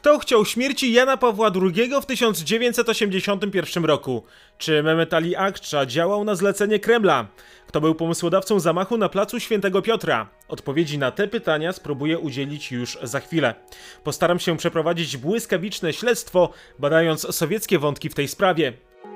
Kto chciał śmierci Jana Pawła II w 1981 roku? Czy Mehmet Ali Akça działał na zlecenie Kremla? Kto był pomysłodawcą zamachu na placu Świętego Piotra? Odpowiedzi na te pytania spróbuję udzielić już za chwilę. Postaram się przeprowadzić błyskawiczne śledztwo, badając sowieckie wątki w tej sprawie.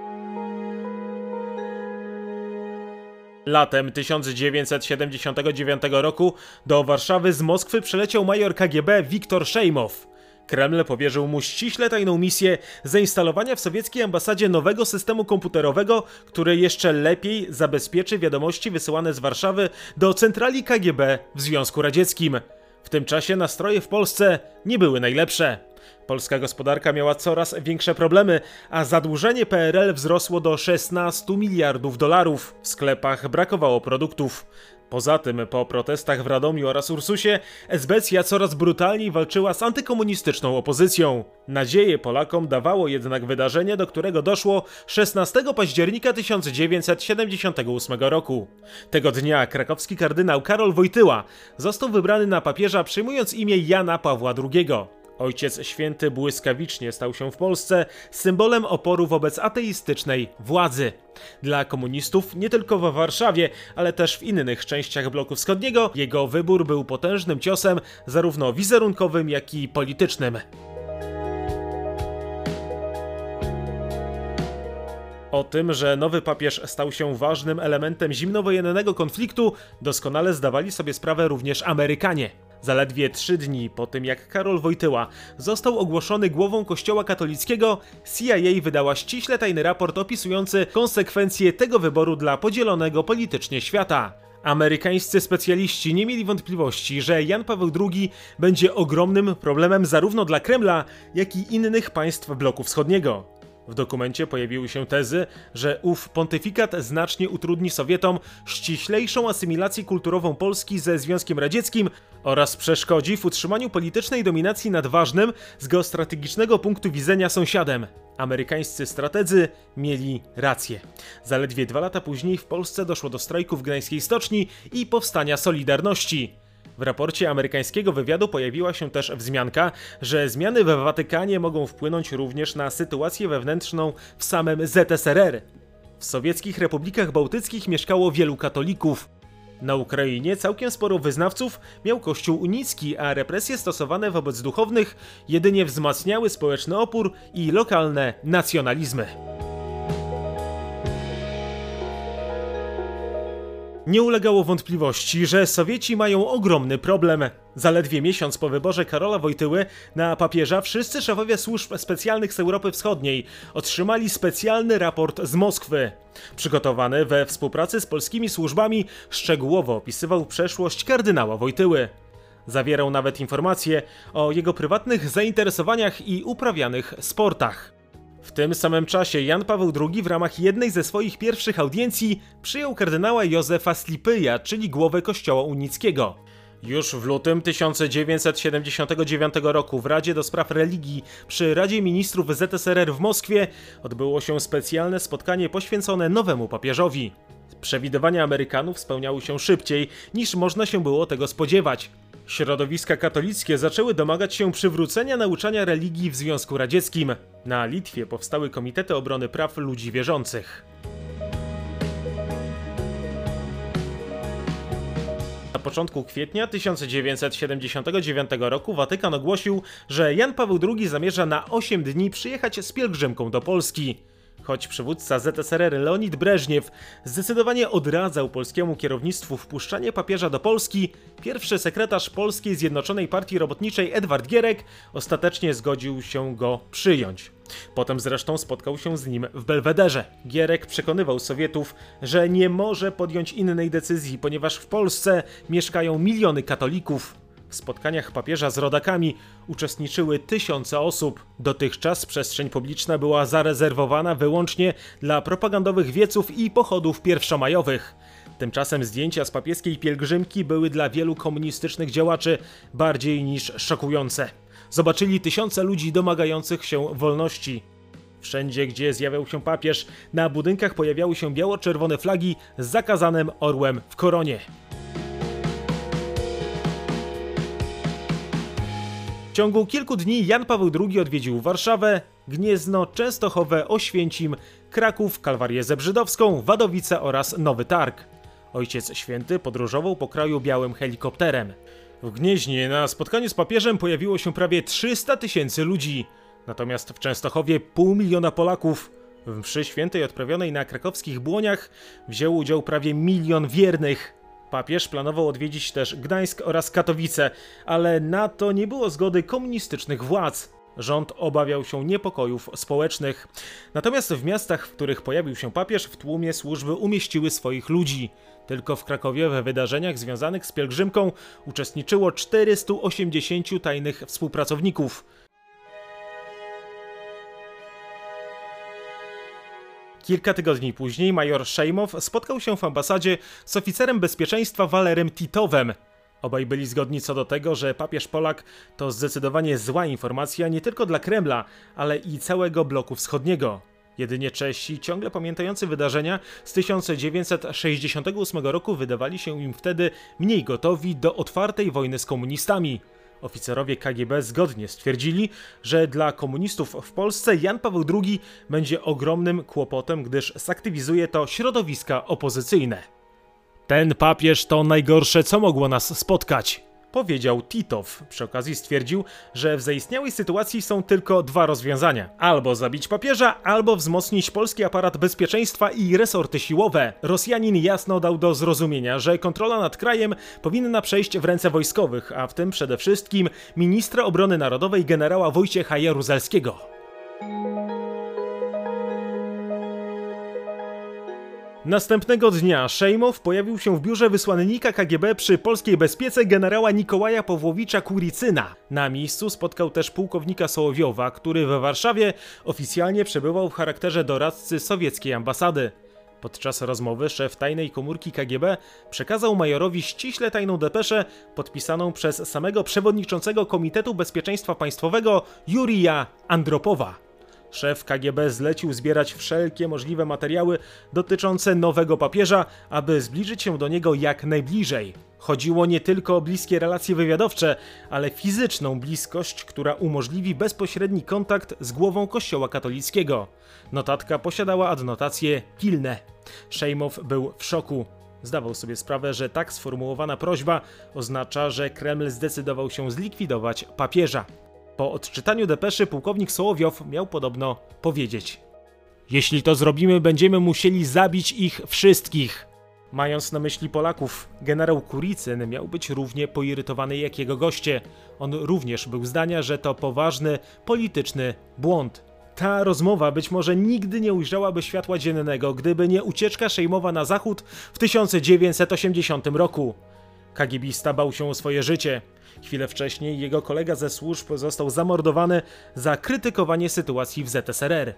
Latem 1979 roku do Warszawy z Moskwy przyleciał major KGB Wiktor Szejmow. Kreml powierzył mu ściśle tajną misję zainstalowania w sowieckiej ambasadzie nowego systemu komputerowego, który jeszcze lepiej zabezpieczy wiadomości wysyłane z Warszawy do centrali KGB w Związku Radzieckim. W tym czasie nastroje w Polsce nie były najlepsze. Polska gospodarka miała coraz większe problemy, a zadłużenie PRL wzrosło do 16 miliardów dolarów. W sklepach brakowało produktów. Poza tym, po protestach w Radomiu oraz Ursusie, esbecja coraz brutalniej walczyła z antykomunistyczną opozycją. Nadzieję Polakom dawało jednak wydarzenie, do którego doszło 16 października 1978 roku. Tego dnia krakowski kardynał Karol Wojtyła został wybrany na papieża, przyjmując imię Jana Pawła II. Ojciec Święty błyskawicznie stał się w Polsce symbolem oporu wobec ateistycznej władzy. Dla komunistów nie tylko w Warszawie, ale też w innych częściach bloku wschodniego jego wybór był potężnym ciosem zarówno wizerunkowym, jak i politycznym. O tym, że nowy papież stał się ważnym elementem zimnowojennego konfliktu, doskonale zdawali sobie sprawę również Amerykanie. Zaledwie 3 dni po tym, jak Karol Wojtyła został ogłoszony głową Kościoła katolickiego, CIA wydała ściśle tajny raport opisujący konsekwencje tego wyboru dla podzielonego politycznie świata. Amerykańscy specjaliści nie mieli wątpliwości, że Jan Paweł II będzie ogromnym problemem zarówno dla Kremla, jak i innych państw bloku wschodniego. W dokumencie pojawiły się tezy, że ów pontyfikat znacznie utrudni Sowietom ściślejszą asymilację kulturową Polski ze Związkiem Radzieckim oraz przeszkodzi w utrzymaniu politycznej dominacji nad ważnym z geostrategicznego punktu widzenia sąsiadem. Amerykańscy strategzy mieli rację. Zaledwie 2 lata później w Polsce doszło do strajku w Gdańskiej Stoczni i powstania Solidarności. W raporcie amerykańskiego wywiadu pojawiła się też wzmianka, że zmiany we Watykanie mogą wpłynąć również na sytuację wewnętrzną w samym ZSRR. W sowieckich republikach bałtyckich mieszkało wielu katolików. Na Ukrainie całkiem sporo wyznawców miał Kościół unicki, a represje stosowane wobec duchownych jedynie wzmacniały społeczny opór i lokalne nacjonalizmy. Nie ulegało wątpliwości, że Sowieci mają ogromny problem. Zaledwie miesiąc po wyborze Karola Wojtyły na papieża wszyscy szefowie służb specjalnych z Europy Wschodniej otrzymali specjalny raport z Moskwy. Przygotowany we współpracy z polskimi służbami szczegółowo opisywał przeszłość kardynała Wojtyły. Zawierał nawet informacje o jego prywatnych zainteresowaniach i uprawianych sportach. W tym samym czasie Jan Paweł II w ramach jednej ze swoich pierwszych audiencji przyjął kardynała Józefa Slipyja, czyli głowę Kościoła unickiego. Już w lutym 1979 roku w Radzie do Spraw Religii przy Radzie Ministrów ZSRR w Moskwie odbyło się specjalne spotkanie poświęcone nowemu papieżowi. Przewidywania Amerykanów spełniały się szybciej, niż można się było tego spodziewać. Środowiska katolickie zaczęły domagać się przywrócenia nauczania religii w Związku Radzieckim. Na Litwie powstały Komitety Obrony Praw Ludzi Wierzących. Na początku kwietnia 1979 roku Watykan ogłosił, że Jan Paweł II zamierza na 8 dni przyjechać z pielgrzymką do Polski. Choć przywódca ZSRR Leonid Breżniew zdecydowanie odradzał polskiemu kierownictwu wpuszczanie papieża do Polski, pierwszy sekretarz Polskiej Zjednoczonej Partii Robotniczej Edward Gierek ostatecznie zgodził się go przyjąć. Potem zresztą spotkał się z nim w Belwederze. Gierek przekonywał Sowietów, że nie może podjąć innej decyzji, ponieważ w Polsce mieszkają miliony katolików. W spotkaniach papieża z rodakami uczestniczyły tysiące osób. Dotychczas przestrzeń publiczna była zarezerwowana wyłącznie dla propagandowych wieców i pochodów pierwszomajowych. Tymczasem zdjęcia z papieskiej pielgrzymki były dla wielu komunistycznych działaczy bardziej niż szokujące. Zobaczyli tysiące ludzi domagających się wolności. Wszędzie, gdzie zjawiał się papież, na budynkach pojawiały się biało-czerwone flagi z zakazanym orłem w koronie. W ciągu kilku dni Jan Paweł II odwiedził Warszawę, Gniezno, Częstochowę, Oświęcim, Kraków, Kalwarię Zebrzydowską, Wadowice oraz Nowy Targ. Ojciec Święty podróżował po kraju białym helikopterem. W Gnieźnie na spotkaniu z papieżem pojawiło się prawie 300 000 ludzi, natomiast w Częstochowie 500 000 Polaków. W mszy świętej odprawionej na krakowskich Błoniach wzięło udział prawie 1 milion wiernych. Papież planował odwiedzić też Gdańsk oraz Katowice, ale na to nie było zgody komunistycznych władz. Rząd obawiał się niepokojów społecznych. Natomiast w miastach, w których pojawił się papież, w tłumie służby umieściły swoich ludzi. Tylko w Krakowie we wydarzeniach związanych z pielgrzymką uczestniczyło 480 tajnych współpracowników. Kilka tygodni później major Szejmow spotkał się w ambasadzie z oficerem bezpieczeństwa Walerem Titowem. Obaj byli zgodni co do tego, że papież Polak to zdecydowanie zła informacja nie tylko dla Kremla, ale i całego bloku wschodniego. Jedynie Czesi, ciągle pamiętający wydarzenia z 1968 roku, wydawali się im wtedy mniej gotowi do otwartej wojny z komunistami. Oficerowie KGB zgodnie stwierdzili, że dla komunistów w Polsce Jan Paweł II będzie ogromnym kłopotem, gdyż zaktywizuje to środowiska opozycyjne. Ten papież to najgorsze, co mogło nas spotkać, powiedział Titow. Przy okazji stwierdził, że w zaistniałej sytuacji są tylko dwa rozwiązania. Albo zabić papieża, albo wzmocnić polski aparat bezpieczeństwa i resorty siłowe. Rosjanin jasno dał do zrozumienia, że kontrola nad krajem powinna przejść w ręce wojskowych, a w tym przede wszystkim ministra obrony narodowej generała Wojciecha Jaruzelskiego. Następnego dnia Szejmow pojawił się w biurze wysłannika KGB przy polskiej bezpiece generała Nikołaja Pawłowicza Kurycyna. Na miejscu spotkał też pułkownika Sołowiowa, który we Warszawie oficjalnie przebywał w charakterze doradcy sowieckiej ambasady. Podczas rozmowy szef tajnej komórki KGB przekazał majorowi ściśle tajną depeszę podpisaną przez samego przewodniczącego Komitetu Bezpieczeństwa Państwowego Jurija Andropowa. Szef KGB zlecił zbierać wszelkie możliwe materiały dotyczące nowego papieża, aby zbliżyć się do niego jak najbliżej. Chodziło nie tylko o bliskie relacje wywiadowcze, ale fizyczną bliskość, która umożliwi bezpośredni kontakt z głową Kościoła katolickiego. Notatka posiadała adnotację pilne. Szejmow był w szoku. Zdawał sobie sprawę, że tak sformułowana prośba oznacza, że Kreml zdecydował się zlikwidować papieża. Po odczytaniu depeszy pułkownik Sołowiow miał podobno powiedzieć: jeśli to zrobimy, będziemy musieli zabić ich wszystkich. Mając na myśli Polaków, generał Kurycyn miał być równie poirytowany jak jego goście. On również był zdania, że to poważny, polityczny błąd. Ta rozmowa być może nigdy nie ujrzałaby światła dziennego, gdyby nie ucieczka Szejmowa na zachód w 1980 roku. KGBista bał się o swoje życie. Chwilę wcześniej jego kolega ze służb został zamordowany za krytykowanie sytuacji w ZSRR.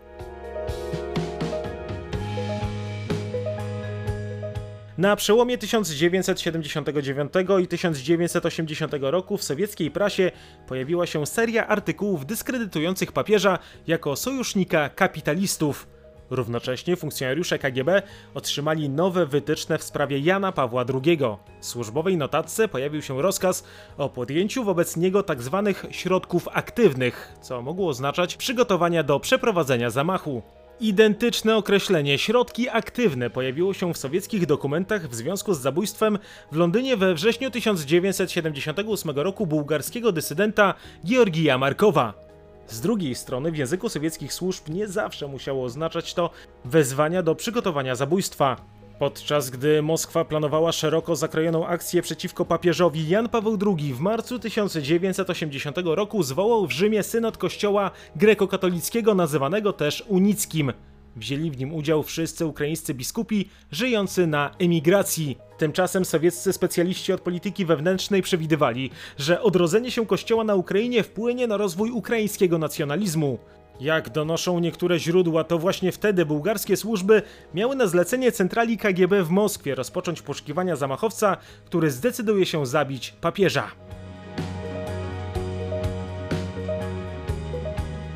Na przełomie 1979 i 1980 roku w sowieckiej prasie pojawiła się seria artykułów dyskredytujących papieża jako sojusznika kapitalistów. Równocześnie funkcjonariusze KGB otrzymali nowe wytyczne w sprawie Jana Pawła II. W służbowej notatce pojawił się rozkaz o podjęciu wobec niego tzw. środków aktywnych, co mogło oznaczać przygotowania do przeprowadzenia zamachu. Identyczne określenie środki aktywne pojawiło się w sowieckich dokumentach w związku z zabójstwem w Londynie we wrześniu 1978 roku bułgarskiego dysydenta Georgija Markowa. Z drugiej strony w języku sowieckich służb nie zawsze musiało oznaczać to wezwania do przygotowania zabójstwa. Podczas gdy Moskwa planowała szeroko zakrojoną akcję przeciwko papieżowi, Jan Paweł II w marcu 1980 roku zwołał w Rzymie synod kościoła grekokatolickiego nazywanego też unickim. Wzięli w nim udział wszyscy ukraińscy biskupi żyjący na emigracji. Tymczasem sowieccy specjaliści od polityki wewnętrznej przewidywali, że odrodzenie się kościoła na Ukrainie wpłynie na rozwój ukraińskiego nacjonalizmu. Jak donoszą niektóre źródła, to właśnie wtedy bułgarskie służby miały na zlecenie centrali KGB w Moskwie rozpocząć poszukiwania zamachowca, który zdecyduje się zabić papieża.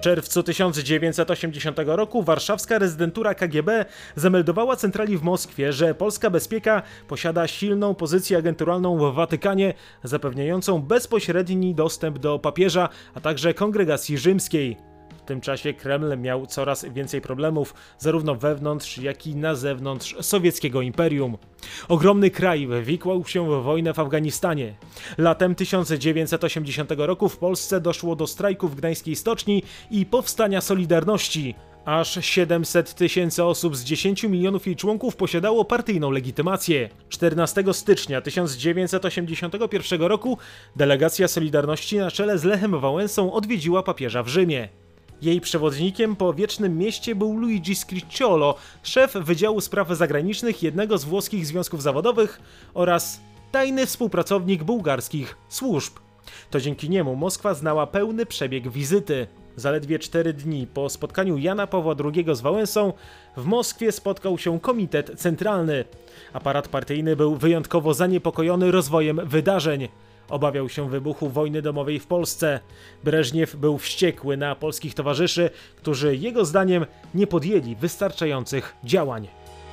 W czerwcu 1980 roku warszawska rezydentura KGB zameldowała centrali w Moskwie, że polska bezpieka posiada silną pozycję agenturalną w Watykanie, zapewniającą bezpośredni dostęp do papieża, a także kongregacji rzymskiej. W tym czasie Kreml miał coraz więcej problemów, zarówno wewnątrz, jak i na zewnątrz sowieckiego imperium. Ogromny kraj wwikłał się w wojnę w Afganistanie. Latem 1980 roku w Polsce doszło do strajku w gdańskiej stoczni i powstania Solidarności. Aż 700 000 osób z 10 milionów jej członków posiadało partyjną legitymację. 14 stycznia 1981 roku delegacja Solidarności na czele z Lechem Wałęsą odwiedziła papieża w Rzymie. Jej przewodnikiem po Wiecznym Mieście był Luigi Scricciolo, szef Wydziału Spraw Zagranicznych jednego z włoskich związków zawodowych oraz tajny współpracownik bułgarskich służb. To dzięki niemu Moskwa znała pełny przebieg wizyty. Zaledwie 4 dni po spotkaniu Jana Pawła II z Wałęsą w Moskwie spotkał się Komitet Centralny. Aparat partyjny był wyjątkowo zaniepokojony rozwojem wydarzeń. Obawiał się wybuchu wojny domowej w Polsce. Breżniew był wściekły na polskich towarzyszy, którzy jego zdaniem nie podjęli wystarczających działań.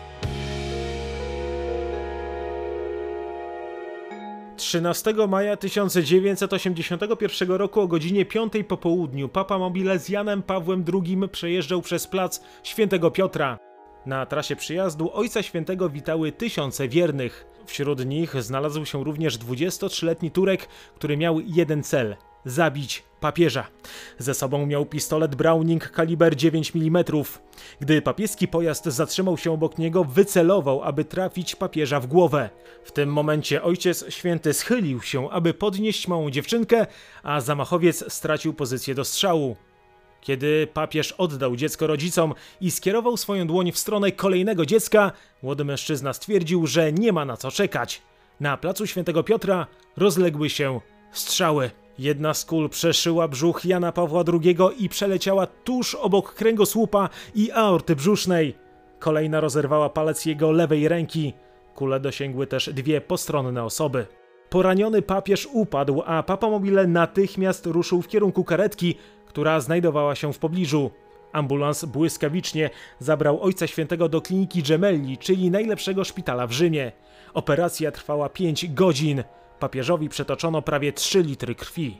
Trzynastego maja 1981 roku o godzinie 5 po południu Papa Mobile z Janem Pawłem II przejeżdżał przez plac Świętego Piotra. Na trasie przyjazdu Ojca Świętego witały tysiące wiernych. Wśród nich znalazł się również 23-letni Turek, który miał jeden cel – zabić papieża. Ze sobą miał pistolet Browning kaliber 9 mm. Gdy papieski pojazd zatrzymał się obok niego, wycelował, aby trafić papieża w głowę. W tym momencie Ojciec Święty schylił się, aby podnieść małą dziewczynkę, a zamachowiec stracił pozycję do strzału. Kiedy papież oddał dziecko rodzicom i skierował swoją dłoń w stronę kolejnego dziecka, młody mężczyzna stwierdził, że nie ma na co czekać. Na placu Świętego Piotra rozległy się strzały. Jedna z kul przeszyła brzuch Jana Pawła II i przeleciała tuż obok kręgosłupa i aorty brzusznej. Kolejna rozerwała palec jego lewej ręki. Kule dosięgły też 2 postronne osoby. Poraniony papież upadł, a Papa Mobile natychmiast ruszył w kierunku karetki, która znajdowała się w pobliżu. Ambulans błyskawicznie zabrał Ojca Świętego do kliniki Gemelli, czyli najlepszego szpitala w Rzymie. Operacja trwała 5 godzin. Papieżowi przetoczono prawie 3 litry krwi.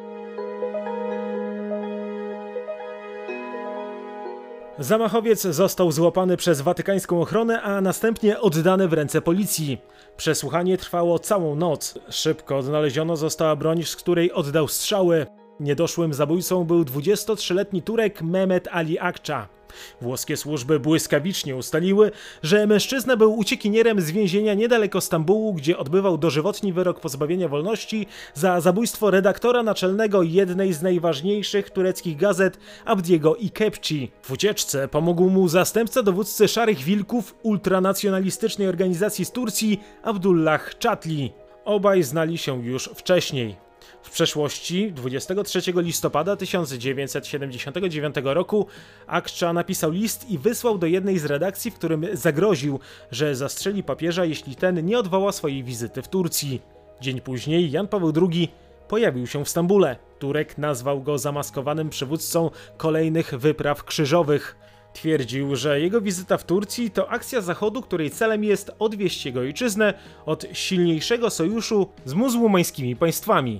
Zamachowiec został złapany przez watykańską ochronę, a następnie oddany w ręce policji. Przesłuchanie trwało całą noc. Szybko odnaleziono została broń, z której oddał strzały. Niedoszłym zabójcą był 23-letni Turek Mehmet Ali Akça. Włoskie służby błyskawicznie ustaliły, że mężczyzna był uciekinierem z więzienia niedaleko Stambułu, gdzie odbywał dożywotni wyrok pozbawienia wolności za zabójstwo redaktora naczelnego jednej z najważniejszych tureckich gazet Abdiego Ikepci. W ucieczce pomógł mu zastępca dowódcy Szarych Wilków ultranacjonalistycznej organizacji z Turcji Abdullah Czatli. Obaj znali się już wcześniej. W przeszłości, 23 listopada 1979 roku, Akça napisał list i wysłał do jednej z redakcji, w którym zagroził, że zastrzeli papieża, jeśli ten nie odwoła swojej wizyty w Turcji. Dzień później Jan Paweł II pojawił się w Stambule. Turek nazwał go zamaskowanym przywódcą kolejnych wypraw krzyżowych. Twierdził, że jego wizyta w Turcji to akcja Zachodu, której celem jest odwieść jego ojczyznę od silniejszego sojuszu z muzułmańskimi państwami.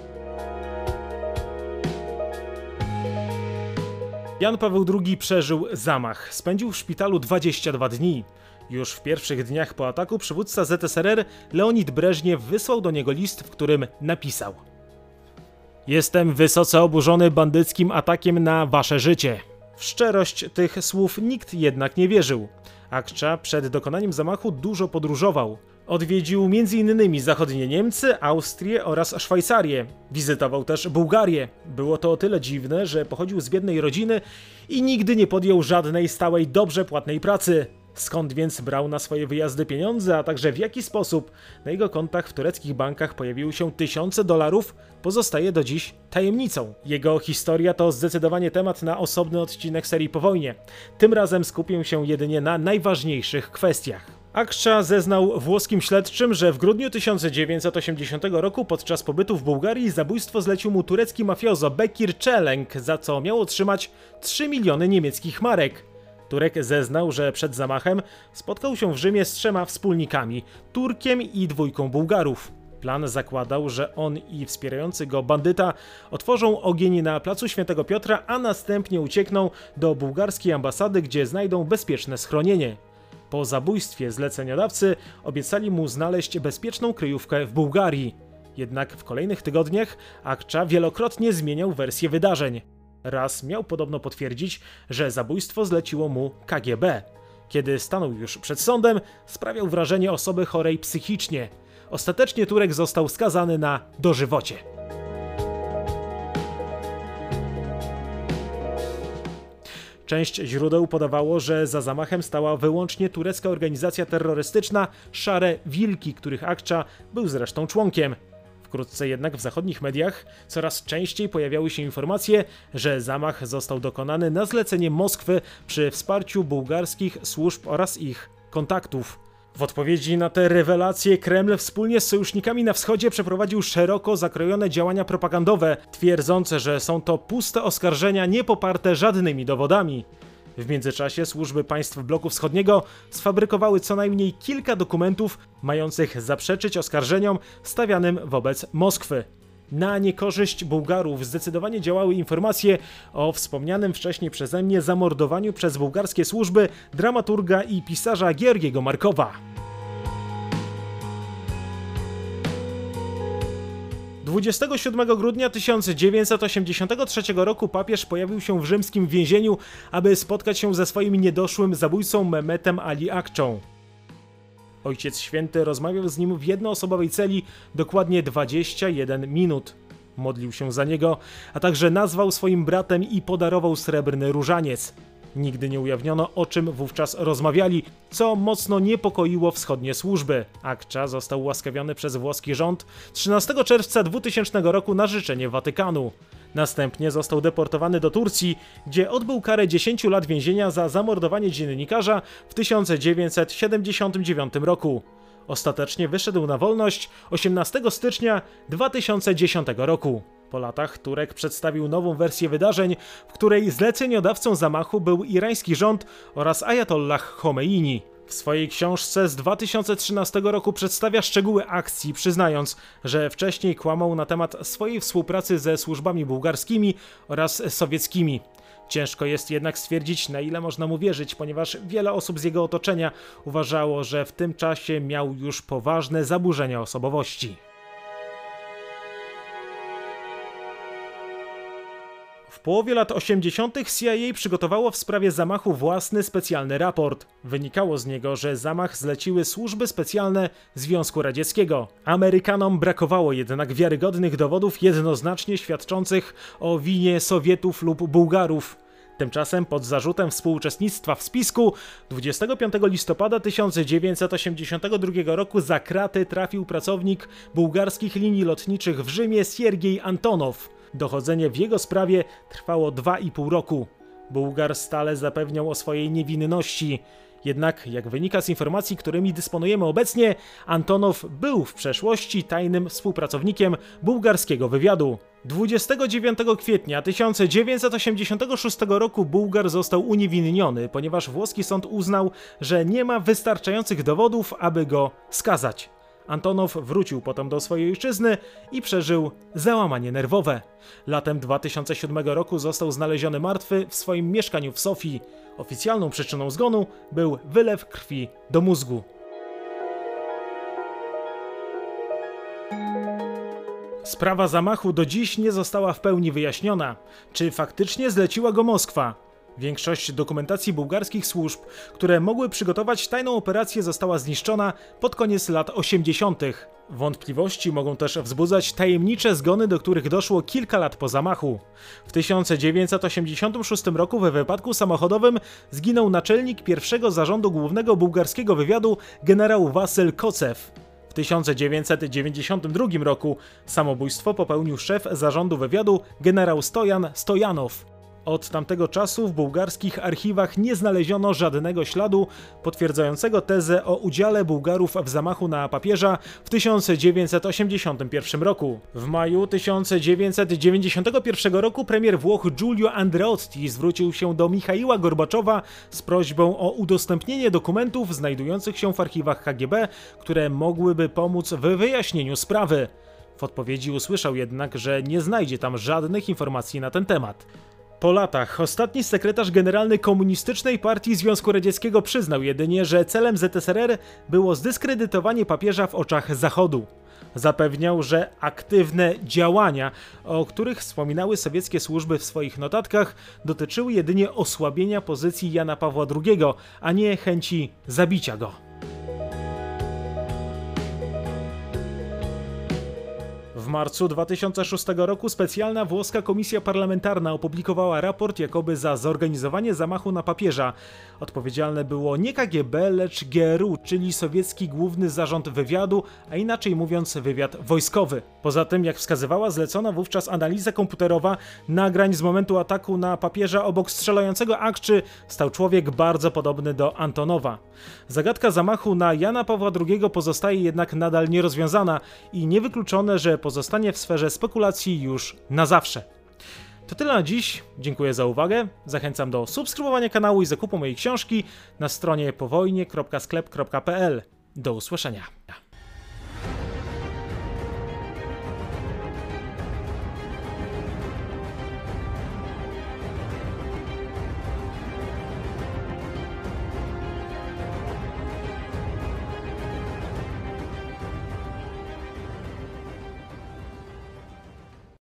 Jan Paweł II przeżył zamach. Spędził w szpitalu 22 dni. Już w pierwszych dniach po ataku przywódca ZSRR Leonid Breżniew wysłał do niego list, w którym napisał: „Jestem wysoce oburzony bandyckim atakiem na wasze życie”. W szczerość tych słów nikt jednak nie wierzył. Akça przed dokonaniem zamachu dużo podróżował. Odwiedził m.in. zachodnie Niemcy, Austrię oraz Szwajcarię. Wizytował też Bułgarię. Było to o tyle dziwne, że pochodził z biednej rodziny i nigdy nie podjął żadnej stałej, dobrze płatnej pracy. Skąd więc brał na swoje wyjazdy pieniądze, a także w jaki sposób na jego kontach w tureckich bankach pojawiły się tysiące dolarów, pozostaje do dziś tajemnicą. Jego historia to zdecydowanie temat na osobny odcinek serii Po wojnie. Tym razem skupię się jedynie na najważniejszych kwestiach. Akcza zeznał włoskim śledczym, że w grudniu 1980 roku podczas pobytu w Bułgarii zabójstwo zlecił mu turecki mafiozo Bekir Çelenk, za co miał otrzymać 3 miliony niemieckich marek. Turek zeznał, że przed zamachem spotkał się w Rzymie z 3 wspólnikami, Turkiem i 2 Bułgarów. Plan zakładał, że on i wspierający go bandyta otworzą ogień na placu Świętego Piotra, a następnie uciekną do bułgarskiej ambasady, gdzie znajdą bezpieczne schronienie. Po zabójstwie zleceniodawcy obiecali mu znaleźć bezpieczną kryjówkę w Bułgarii. Jednak w kolejnych tygodniach Akcza wielokrotnie zmieniał wersję wydarzeń. Raz miał podobno potwierdzić, że zabójstwo zleciło mu KGB. Kiedy stanął już przed sądem, sprawiał wrażenie osoby chorej psychicznie. Ostatecznie Turek został skazany na dożywocie. Część źródeł podawało, że za zamachem stała wyłącznie turecka organizacja terrorystyczna Szare Wilki, których Akcza był zresztą członkiem. Wkrótce jednak w zachodnich mediach coraz częściej pojawiały się informacje, że zamach został dokonany na zlecenie Moskwy przy wsparciu bułgarskich służb oraz ich kontaktów. W odpowiedzi na te rewelacje Kreml wspólnie z sojusznikami na wschodzie przeprowadził szeroko zakrojone działania propagandowe, twierdzące, że są to puste oskarżenia niepoparte żadnymi dowodami. W międzyczasie służby państw bloku wschodniego sfabrykowały co najmniej kilka dokumentów mających zaprzeczyć oskarżeniom stawianym wobec Moskwy. Na niekorzyść Bułgarów zdecydowanie działały informacje o wspomnianym wcześniej przeze mnie zamordowaniu przez bułgarskie służby dramaturga i pisarza Georgiego Markowa. 27 grudnia 1983 roku papież pojawił się w rzymskim więzieniu, aby spotkać się ze swoim niedoszłym zabójcą Mehmetem Ali Akczą. Ojciec Święty rozmawiał z nim w jednoosobowej celi dokładnie 21 minut. Modlił się za niego, a także nazwał swoim bratem i podarował srebrny różaniec. Nigdy nie ujawniono, o czym wówczas rozmawiali, co mocno niepokoiło wschodnie służby. Akcza został ułaskawiony przez włoski rząd 13 czerwca 2000 roku na życzenie Watykanu. Następnie został deportowany do Turcji, gdzie odbył karę 10 lat więzienia za zamordowanie dziennikarza w 1979 roku. Ostatecznie wyszedł na wolność 18 stycznia 2010 roku. Po latach Turek przedstawił nową wersję wydarzeń, w której zleceniodawcą zamachu był irański rząd oraz ajatollah Chomeini. W swojej książce z 2013 roku przedstawia szczegóły akcji, przyznając, że wcześniej kłamał na temat swojej współpracy ze służbami bułgarskimi oraz sowieckimi. Ciężko jest jednak stwierdzić, na ile można mu wierzyć, ponieważ wiele osób z jego otoczenia uważało, że w tym czasie miał już poważne zaburzenia osobowości. W połowie lat 80. CIA przygotowało w sprawie zamachu własny specjalny raport. Wynikało z niego, że zamach zleciły służby specjalne Związku Radzieckiego. Amerykanom brakowało jednak wiarygodnych dowodów jednoznacznie świadczących o winie Sowietów lub Bułgarów. Tymczasem pod zarzutem współuczestnictwa w spisku 25 listopada 1982 roku za kraty trafił pracownik bułgarskich linii lotniczych w Rzymie Siergiej Antonow. Dochodzenie w jego sprawie trwało 2,5 roku. Bułgar stale zapewniał o swojej niewinności. Jednak, jak wynika z informacji, którymi dysponujemy obecnie, Antonow był w przeszłości tajnym współpracownikiem bułgarskiego wywiadu. 29 kwietnia 1986 roku Bułgar został uniewinniony, ponieważ włoski sąd uznał, że nie ma wystarczających dowodów, aby go skazać. Antonow wrócił potem do swojej ojczyzny i przeżył załamanie nerwowe. Latem 2007 roku został znaleziony martwy w swoim mieszkaniu w Sofii. Oficjalną przyczyną zgonu był wylew krwi do mózgu. Sprawa zamachu do dziś nie została w pełni wyjaśniona. Czy faktycznie zleciła go Moskwa? Większość dokumentacji bułgarskich służb, które mogły przygotować tajną operację, została zniszczona pod koniec lat 80. Wątpliwości mogą też wzbudzać tajemnicze zgony, do których doszło kilka lat po zamachu. W 1986 roku we wypadku samochodowym zginął naczelnik pierwszego zarządu głównego bułgarskiego wywiadu generał Wasyl Kocew. W 1992 roku samobójstwo popełnił szef zarządu wywiadu generał Stojan Stojanow. Od tamtego czasu w bułgarskich archiwach nie znaleziono żadnego śladu potwierdzającego tezę o udziale Bułgarów w zamachu na papieża w 1981 roku. W maju 1991 roku premier Włoch Giulio Andreotti zwrócił się do Michaiła Gorbaczowa z prośbą o udostępnienie dokumentów znajdujących się w archiwach KGB, które mogłyby pomóc w wyjaśnieniu sprawy. W odpowiedzi usłyszał jednak, że nie znajdzie tam żadnych informacji na ten temat. Po latach ostatni sekretarz generalny Komunistycznej Partii Związku Radzieckiego przyznał jedynie, że celem ZSRR było zdyskredytowanie papieża w oczach Zachodu. Zapewniał, że aktywne działania, o których wspominały sowieckie służby w swoich notatkach, dotyczyły jedynie osłabienia pozycji Jana Pawła II, a nie chęci zabicia go. W marcu 2006 roku specjalna włoska komisja parlamentarna opublikowała raport jakoby za zorganizowanie zamachu na papieża. Odpowiedzialne było nie KGB, lecz GRU, czyli sowiecki główny zarząd wywiadu, a inaczej mówiąc wywiad wojskowy. Poza tym, jak wskazywała zlecona wówczas analiza komputerowa nagrań z momentu ataku na papieża, obok strzelającego akczy stał człowiek bardzo podobny do Antonowa. Zagadka zamachu na Jana Pawła II pozostaje jednak nadal nierozwiązana i niewykluczone, że pozostanie w sferze spekulacji już na zawsze. To tyle na dziś, dziękuję za uwagę, zachęcam do subskrybowania kanału i zakupu mojej książki na stronie powojnie.sklep.pl. Do usłyszenia.